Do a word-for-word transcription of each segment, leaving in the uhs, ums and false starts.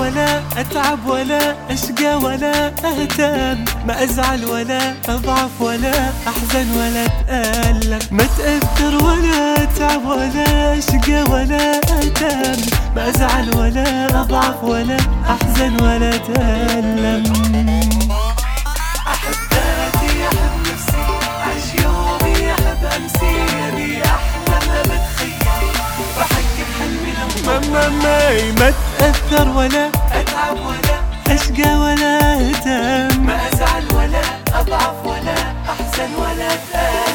ولا أتعب ولا أشقى ولا أهتم، ما أزعل ولا أضعف ولا أحزن ولا أتألم، ما أتأثر ولا أتعب ولا أشقى ولا أهتم، ما أزعل ولا أضعف ولا أحزن ولا أتألم. أحب ذاتي أحب نفسي، أعيش يومي أحب أمسي، أبي أحلم بتخيل بحقق حلمي لو ما ما ما ما أتأثر ولا أتعب ولا أشقى ولا أهتم، ما أزعل ولا أضعف ولا أحزن ولا أتألم.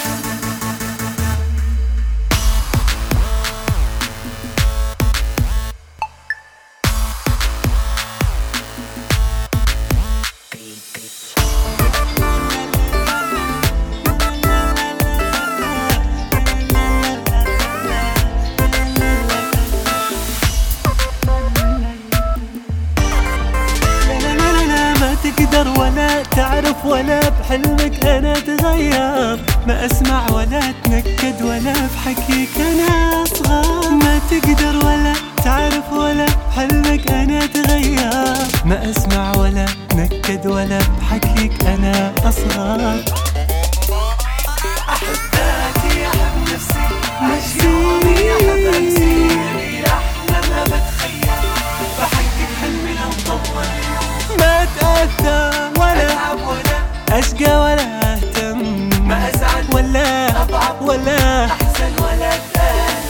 تقدر ولا تعرف ولا بحلمك أنا تغير، ما أسمع ولا أتنكد ولا بحكيك أنا أصغر، ما تقدر ولا تعرف ولا بحلمك أنا تغير، ما أسمع ولا أتنكد ولا بحكيك أنا أصغر. أحب ذاتي أحب نفسي، أعيش يومي أحب أمسي، أبي أحلم بتخيل بحقق حلمي لو طول، ما أتأثر ولا أتعب ولا أشقى ولا أهتم، ما أزعل ولا أضعف ولا أحزن ولا أتألم.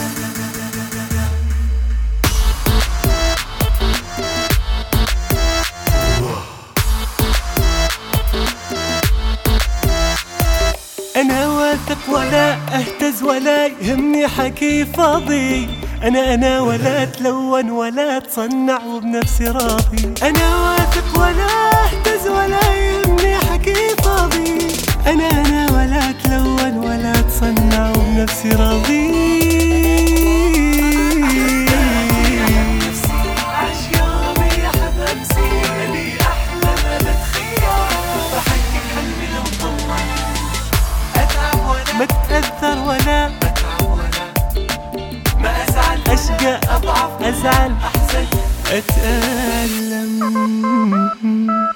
أنا واثق ولا أهتز ولا يهمني حكي فاضي، أنا أنا ولا أتلون ولا أتصنع وبنفسي راضي، أنا واثق ولا أهتز ولا يهمني حكي فاضي، أنا أنا ولا أتلون ولا أتصنع وبنفسي راضي. ما أتأثر ولا أتعب ولا ما أزعل أشقى أضعف أزعل أحزن أتألم.